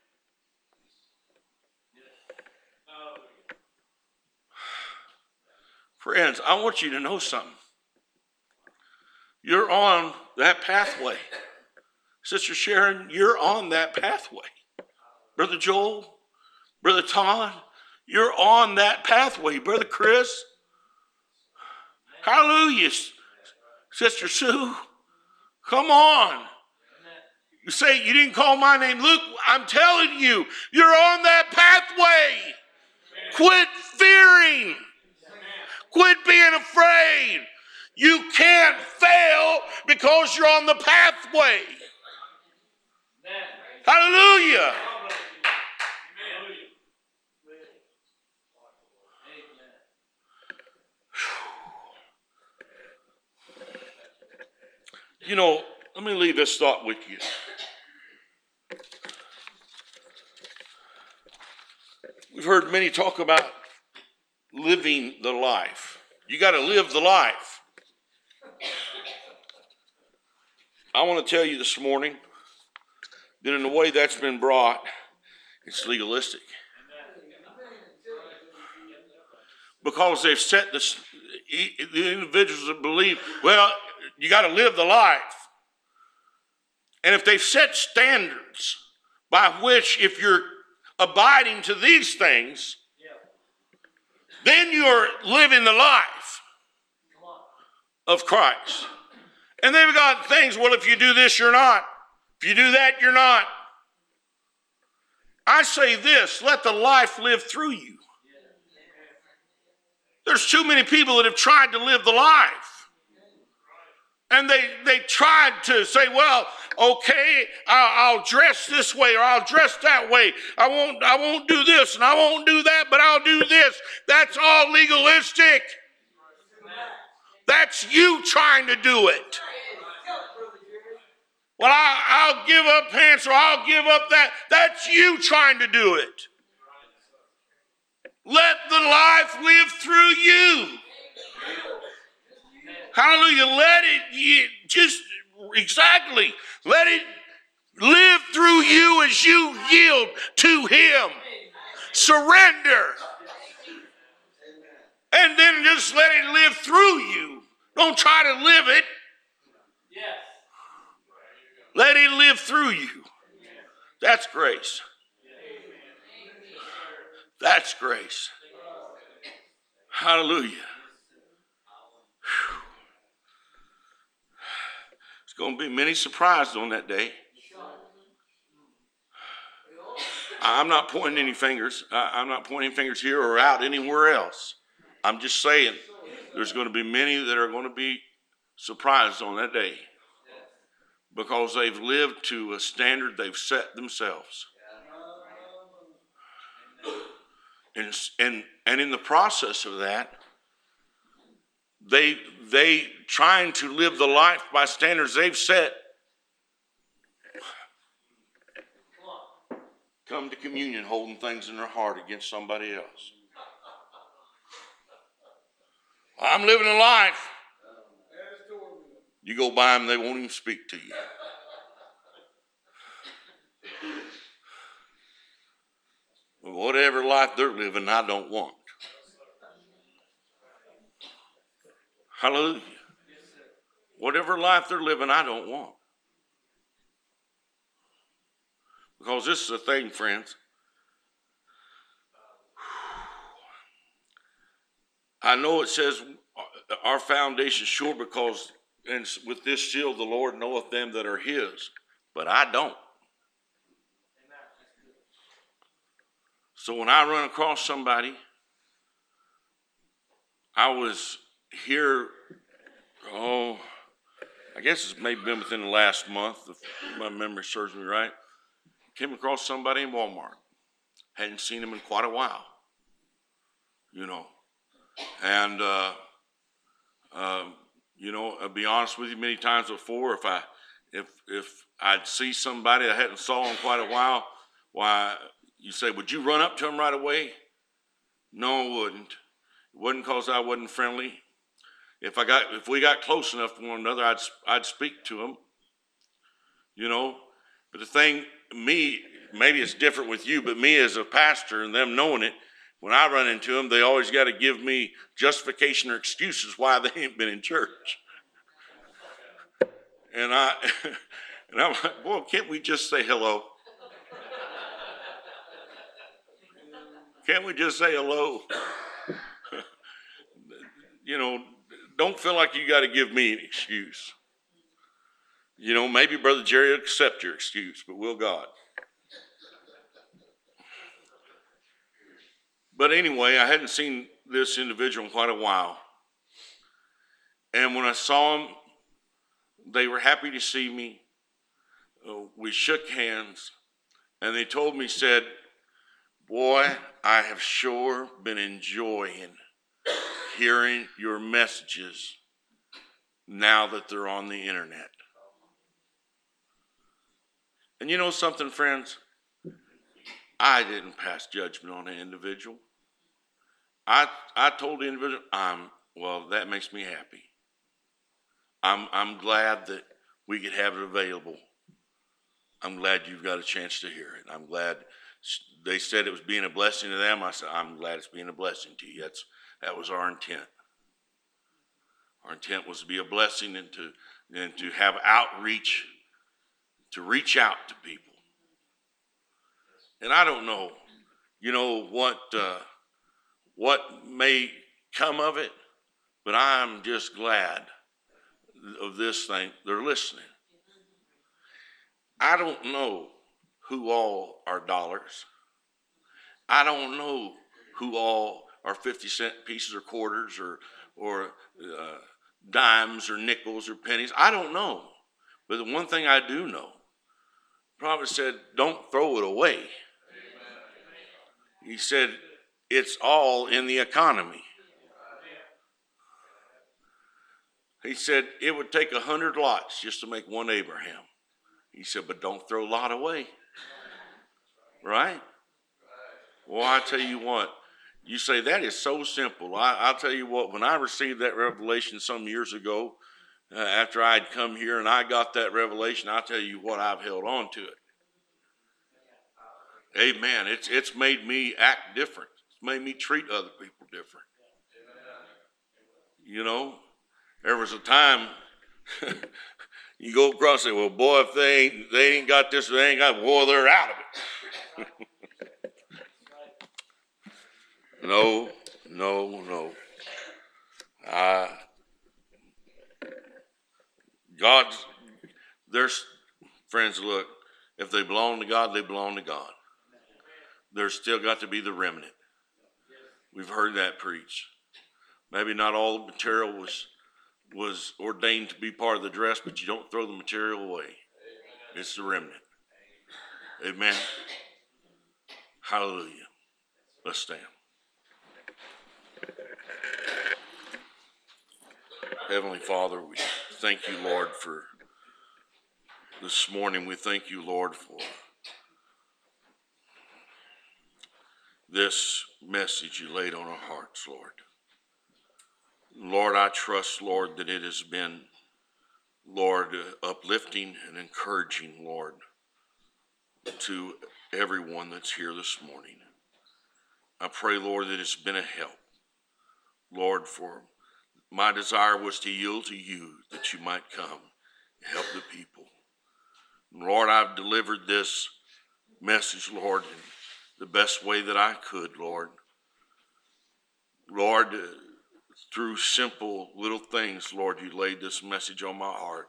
[SPEAKER 1] friends, I want you to know something. You're on that pathway. Sister Sharon, you're on that pathway. Brother Joel, Brother Todd, you're on that pathway. Brother Chris, hallelujah. Sister Sue, come on. You say you didn't call my name. Look, I'm telling you, you're on that pathway. Quit fearing. Quit being afraid. You can't fail because you're on the pathway. Hallelujah. You know, let me leave this thought with you. We've heard many talk about living the life. You got to live the life. I want to tell you this morning that in the way that's been brought, it's legalistic. Because they've set the individuals that believe, well, you got to live the life. And if they've set standards by which if you're abiding to these things, then you're living the life of Christ. And they've got things, well, if you do this, you're not. If you do that, you're not. I say this, let the life live through you. There's too many people that have tried to live the life. And they tried to say, well, okay, I'll dress this way or I'll dress that way. I won't do this and I won't do that, but I'll do this. That's all legalistic. That's you trying to do it. Well, I'll give up pants or I'll give up that. That's you trying to do it. Let the life live through you. Hallelujah. Let it live through you as you yield to him. Surrender. And then just let it live through you. Don't try to live it. Let it live through you. That's grace. That's grace. Hallelujah. There's going to be many surprises on that day. I'm not pointing any fingers. I'm not pointing fingers here or out anywhere else. I'm just saying there's going to be many that are going to be surprised on that day because they've lived to a standard they've set themselves. And in the process of that, they trying to live the life by standards they've set, come to communion holding things in their heart against somebody else. I'm living a life. You go by them, they won't even speak to you. Whatever life they're living, I don't want. Hallelujah. Whatever life they're living, I don't want. Because this is the thing, friends. I know it says our foundation is sure because and with this shield the Lord knoweth them that are his, but I don't. So when I run across somebody, I was here, I guess it's maybe been within the last month, if my memory serves me right. Came across somebody in Walmart. Hadn't seen him in quite a while, And, I'll be honest with you, many times before, if I'd see somebody I hadn't saw in quite a while, why, you say, would you run up to him right away? No, I wouldn't. It wasn't because I wasn't friendly. If we got close enough to one another, I'd speak to him, But the thing, maybe it's different with you, but me as a pastor and them knowing it, when I run into them, they always got to give me justification or excuses why they ain't been in church. And I'm like, boy, can't we just say hello? Can't we just say hello? Don't feel like you got to give me an excuse. Maybe Brother Jerry will accept your excuse, but will God? But anyway, I hadn't seen this individual in quite a while. And when I saw them, they were happy to see me. We shook hands, and they told me, said, boy, I have sure been enjoying hearing your messages now that they're on the internet. And you know something, friends? I didn't pass judgment on the individual. I told the individual, that makes me happy. I'm glad that we could have it available. I'm glad you've got a chance to hear it. I'm glad they said it was being a blessing to them. I said, I'm glad it's being a blessing to you. That was our intent. Our intent was to be a blessing and to have outreach, to reach out to people. And I don't know, what may come of it, but I'm just glad of this thing. They're listening. I don't know who all are dollars. I don't know who all are 50-cent pieces or quarters or dimes or nickels or pennies. I don't know. But the one thing I do know, the prophet said, don't throw it away. He said, it's all in the economy. He said, it would take 100 lots just to make one Abraham. He said, but don't throw Lot away. Right? Well, I tell you what, you say that is so simple. I'll tell you what, when I received that revelation some years ago, after I'd come here and I got that revelation, I'll tell you what, I've held on to it. Amen. It's made me act different. It's made me treat other people different. There was a time you go across and say, well, boy, if they ain't got this, they ain't got, boy, they're out of it. No. There's friends, look, if they belong to God, they belong to God. There's still got to be the remnant. We've heard that preached. Maybe not all the material was ordained to be part of the dress, but you don't throw the material away. It's the remnant. Amen. Hallelujah. Let's stand. Heavenly Father, we thank you, Lord, for this morning. We thank you, Lord, for this message you laid on our hearts, Lord. Lord, I trust, Lord, that it has been, Lord, uplifting and encouraging, Lord, to everyone that's here this morning. I pray, Lord, that it's been a help. Lord, for my desire was to yield to you that you might come and help the people. Lord, I've delivered this message, Lord, in the best way that I could, Lord. Lord, through simple little things, Lord, you laid this message on my heart.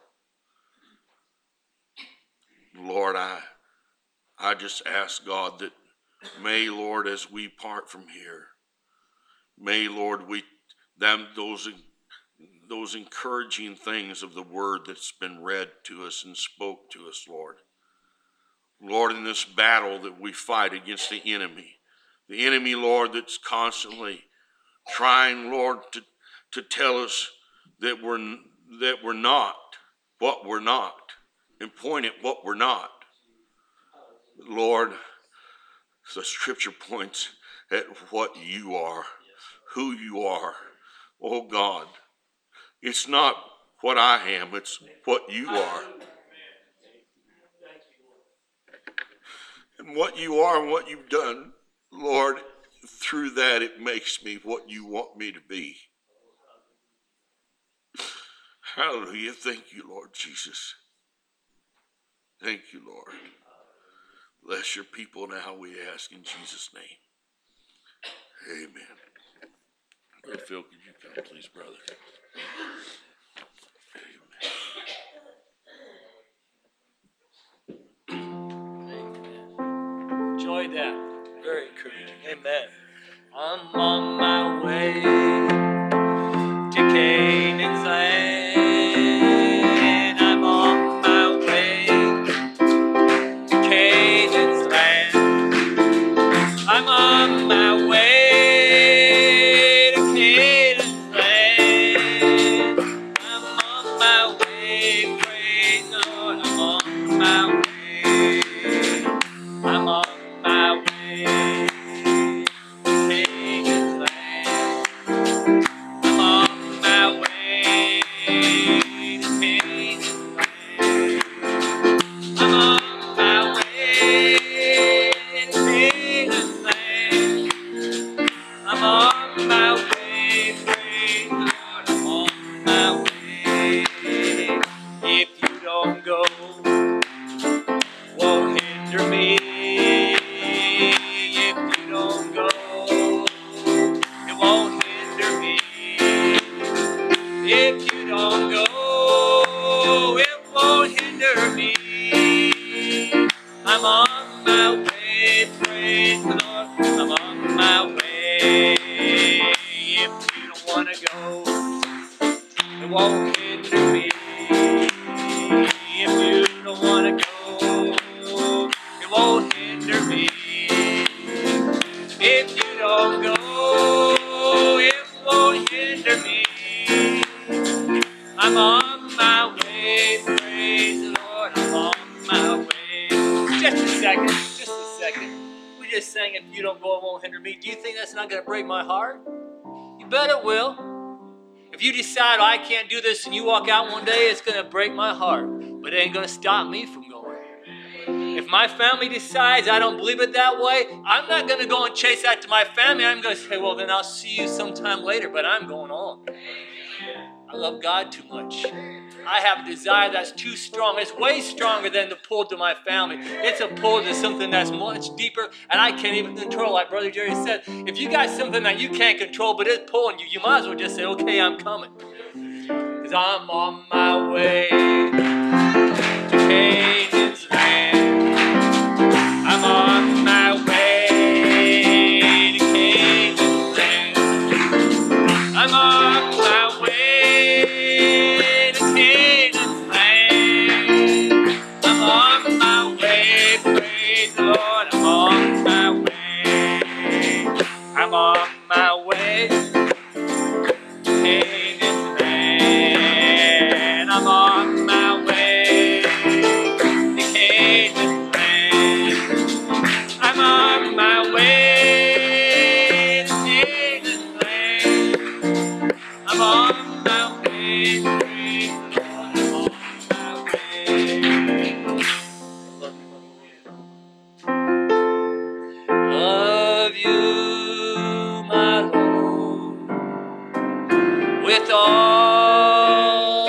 [SPEAKER 1] Lord, I just ask, God, that may, Lord, as we part from here, may, Lord, those encouraging things of the word that's been read to us and spoke to us, Lord. Lord, in this battle that we fight against the enemy, Lord, that's constantly trying, Lord, to tell us that we're not what we're not, and point at what we're not. Lord, the scripture points at what you are, who you are. Oh God, it's not what I am, it's what you are. And what you are and what you've done, Lord, through that it makes me what you want me to be. Hallelujah. Thank you, Lord Jesus. Thank you, Lord. Bless your people now, we ask in Jesus' name. Amen. Brother Phil, could you come, please, brother?
[SPEAKER 2] Amen. Enjoyed that. Very encouraging. Amen. I'm on my way to Canaan's land. I'm on my way to Canaan's land. I'm on my way to Canaan's land. I'm on my way, praise the Lord. I'm on my way. I'm on my way to Canaan's land. I'm on my way to Canaan's land. I'm on my way to Canaan's land. I'm on my way, praise the Lord. I'm on my way. If you don't go, won't hinder me. If you don't go, it won't hinder me. If you don't go, it won't hinder me. I'm on my way, praise the Lord. I'm on my way. If you don't want to go, it won't hinder me. If you don't want to go, it won't hinder me. If you don't go, it won't hinder me. I'm on my way, praise the Lord. I'm on my way. Just a second. We just sang if you don't go, it won't hinder me. Do you think that's not going to break my heart? You bet it will. If you decide I can't do this and you walk out one day, it's going to break my heart. But it ain't going to stop me from going. If my family decides I don't believe it that way, I'm not going to go and chase after my family. I'm going to say, well, then I'll see you sometime later, but I'm going on. I love God too much. I have a desire that's too strong. It's way stronger than the pull to my family. It's a pull to something that's much deeper, and I can't even control. Like Brother Jerry said, if you got something that you can't control, but it's pulling you, you might as well just say, okay, I'm coming. Because I'm on my way to Canaan's land. I'm on my way to Canaan's land. I'm on my way to Canaan's land. I'm on my way, praise the Lord. I'm on my way. I'm on my way to Canaan's land. I'm on my way to Canaan's land. I'm on my way to Canaan's land. I'm on my way, praise the Lord. I'm on my way. Love you, my Lord, with all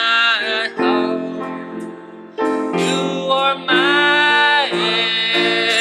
[SPEAKER 2] my heart. You are my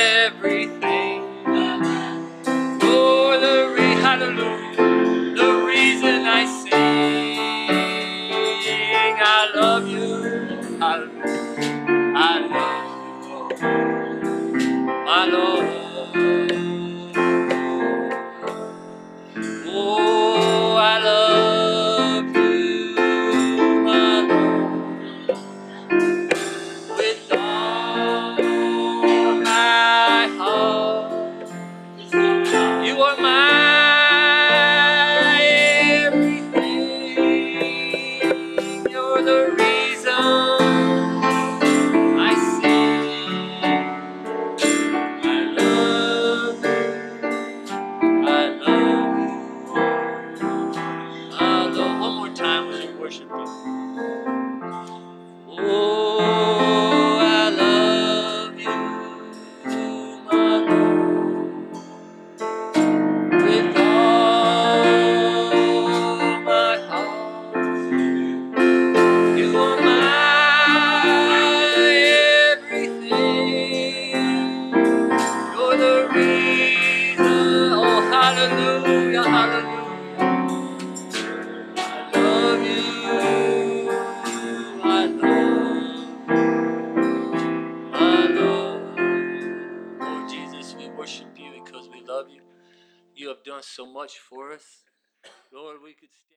[SPEAKER 2] worship you. Oh, I love you, my Lord, with all my heart. You are my everything. You're the reason. Oh, hallelujah, hallelujah. I love you. I love. Lord Jesus, we worship you because we love you. You have done so much for us. Lord, we could stand.